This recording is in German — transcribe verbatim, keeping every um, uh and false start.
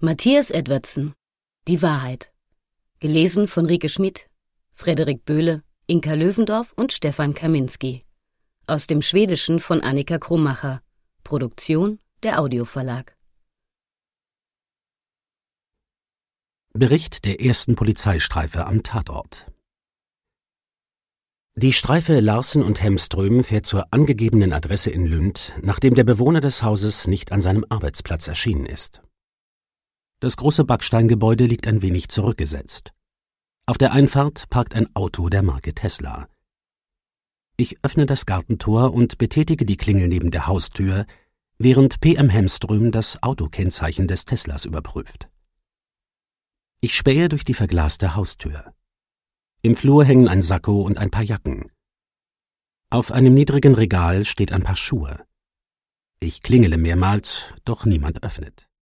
Matthias Edvardsen, Die Wahrheit. Gelesen von Rike Schmid, Frederik Böhle, Inka Löwendorf und Stefan Kaminski. Aus dem Schwedischen von Annika Krummacher. Produktion der Audioverlag. Bericht der ersten Polizeistreife am Tatort. Die Streife Larsen und Hemström fährt zur angegebenen Adresse in Lund, nachdem der Bewohner des Hauses nicht an seinem Arbeitsplatz erschienen ist. Das große Backsteingebäude liegt ein wenig zurückgesetzt. Auf der Einfahrt parkt ein Auto der Marke Tesla. Ich öffne das Gartentor und betätige die Klingel neben der Haustür, während P M Hemström das Autokennzeichen des Teslas überprüft. Ich spähe durch die verglaste Haustür. Im Flur hängen ein Sakko und ein paar Jacken. Auf einem niedrigen Regal steht ein Paar Schuhe. Ich klingele mehrmals, doch niemand öffnet.